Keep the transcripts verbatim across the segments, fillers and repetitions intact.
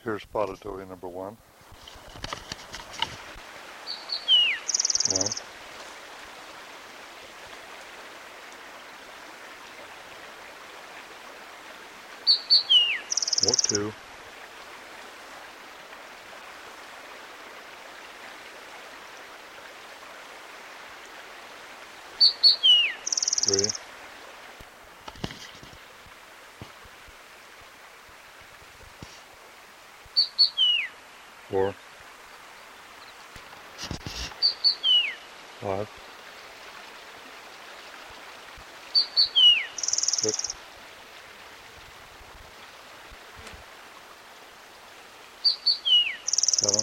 Here's spotted towhee number one. One. What two? Three. Four. Five. Six. Seven.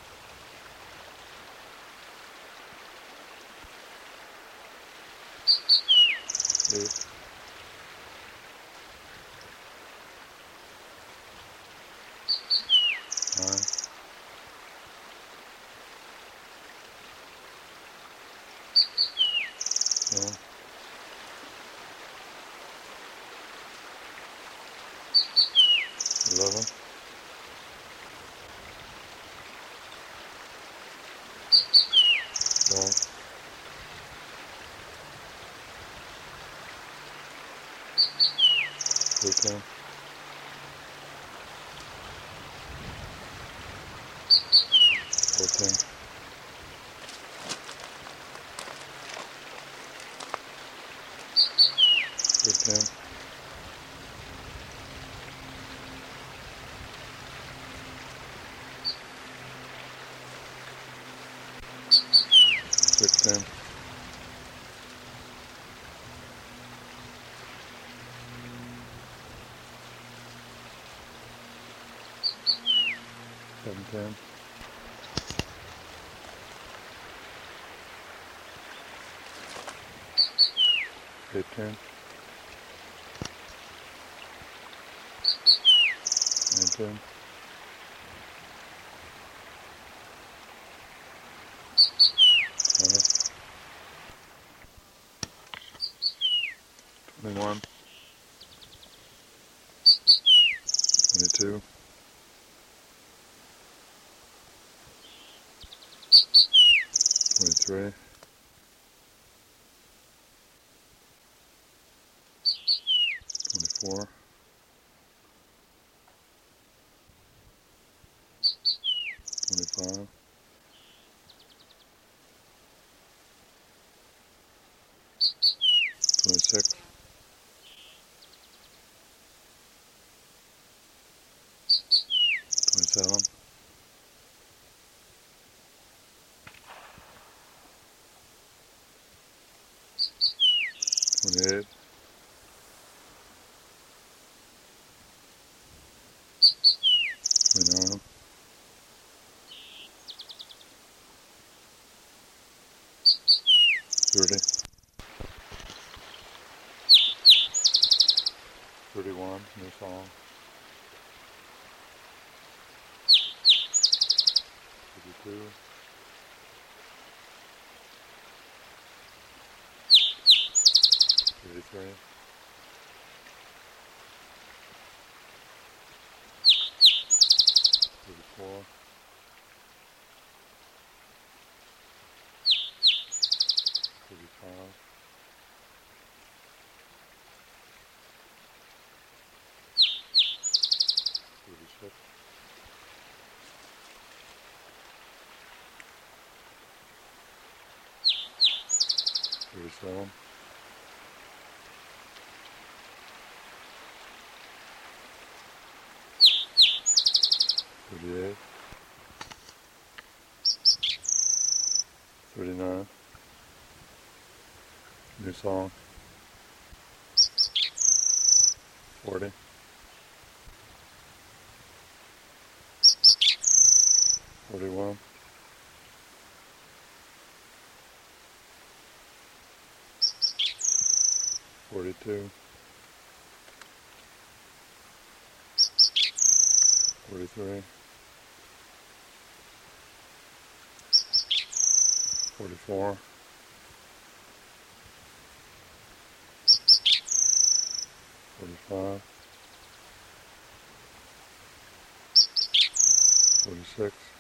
Eight. Nine. Ten. Eleven. Twelve. Thirteen. Fourteen. Fifteen. Sixteen. Seventeen. Eighteen. Nineteen. Twenty. Twenty-one. Twenty-two. Twenty-three. Twenty-four. Twenty-five. Twenty-six. Twenty-seven. Twenty-eight. Twenty-nine. Thirty. Thirty-one. New song. Thirty-two. Thirty-three. Thirty-four. Thirty-five. Thirty-six. Thirty-seven. Thirty-eight. Thirty-nine. New song. Forty. Forty-one. Forty-two. Forty-three. Forty-four. Forty-five. forty-six,